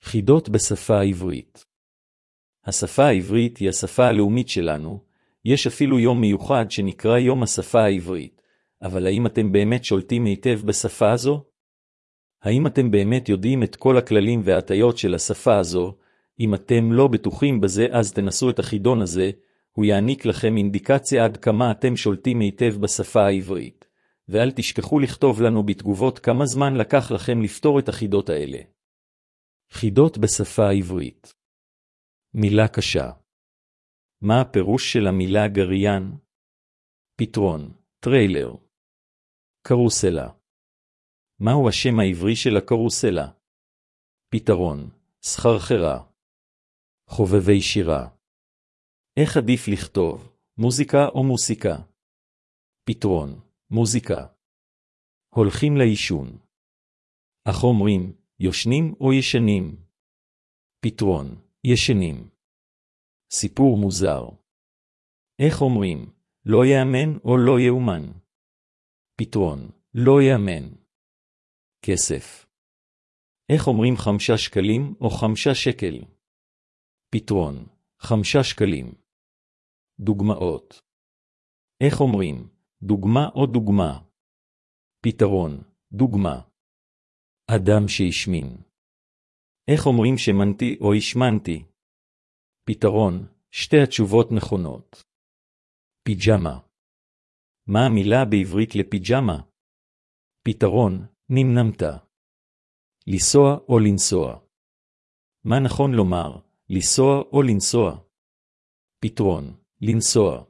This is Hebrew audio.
חידות בשפה העברית. השפה העברית היא השפה הלאומית שלנו, יש אפילו יום מיוחד שנקרא יום השפה העברית, אבל האם אתם באמת שולטים היטב בשפה הזו? האם אתם באמת יודעים את כל הכללים וההטיות של השפה הזו? אם אתם לא בטוחים בזה אז תנסו את החידון הזה, הוא יעניק לכם אינדיקציה עד כמה אתם שולטים היטב בשפה העברית. ואל תשכחו לכתוב לנו בתגובות כמה זמן לקח לכם לפתור את החידות האלה. חידות בשפה העברית. מילה קשה. מה הפירוש של המילה גריין? פתרון, טריילר. קרוסלה. מהו השם העברי של הקרוסלה? פתרון, סחרחרה. חובבי שירה. איך עדיף לכתוב, מוזיקה או מוסיקה? פתרון, מוזיקה. הולכים לאישון. אך אומרים, יושנים או ישנים? פתרון, ישנים. סיפור מוזר. איך אומרים, לא יאמן או לא יאומן? פתרון, לא יאמן. כסף. איך אומרים 5 שקלים או 5 שקל? פתרון, 5 שקלים. דוגמאות. איך אומרים, דוגמה או דוגמה? פתרון, דוגמה. אדם שהשמין. איך אומרים שמנתי או השמנתי? פתרון, שתי התשובות נכונות. פיג'מה. מה המילה בעברית לפיג'מה? פתרון, נמנמת. לנסוע או לנסוע. מה נכון לומר, לנסוע או לנסוע? פתרון, לנסוע.